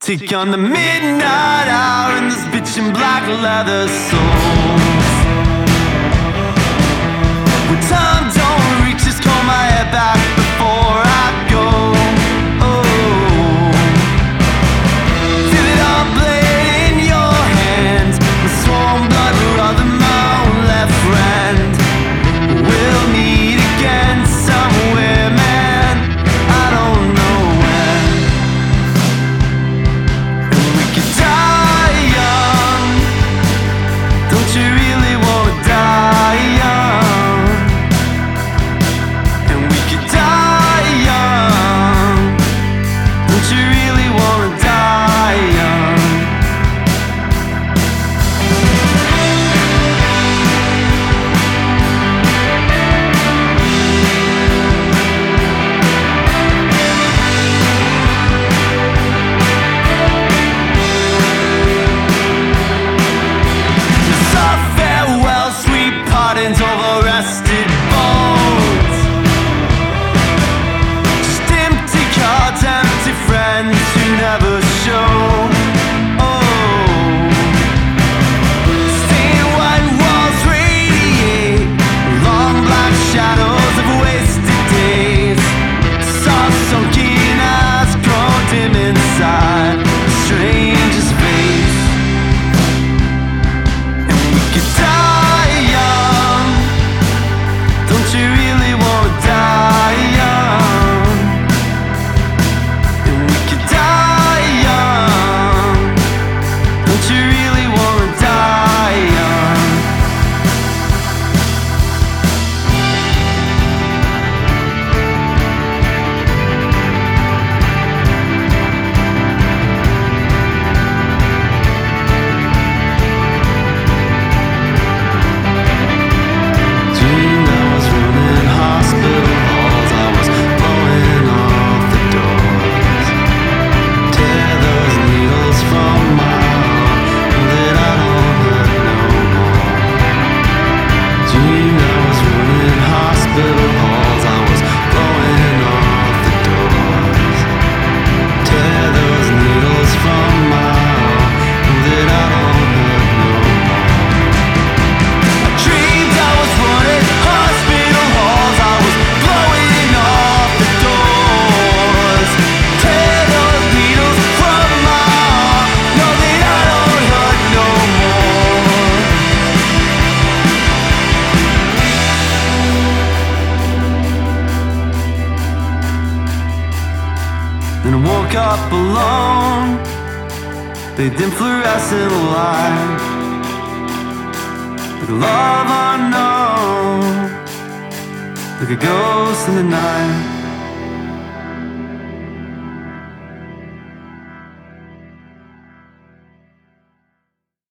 Take on the midnight hour in this bitchin' black leather soles. When time don't reach, just call my head back before I go. Oh, feel it all blade in your hands, the sworn blood rather my own left friend. We'll meet again somewhere, man, I don't know when. And we could die young. Don't you really wanna die young? And we could die young. Don't you really wanna die young? Soft farewell, sweet pardons over rusted bones. Just empty cards, empty friends who never show. Oh, stained white walls radiate long black shadows of wasted days. Soft sunken eyes grown dim inside a stranger's face. And we could die young. Don't you really wanna die young? And we could die young. Don't you really wanna die young? Dreamed I was running hospital halls, I was blowing off the doors. Tear those needles from my heart, that I don't hurt no more. Dreamed I was running hospital halls, I was blowing off the doors. Tear those needles from my heart, that I don't hurt no more. Dreamed I was running hospital halls, I was blowing off the doors. Tear those needles from my heart, know that I don't hurt no more. Then I woke up alone, bathed in fluorescent light, like a love unknown, like a ghost in the night.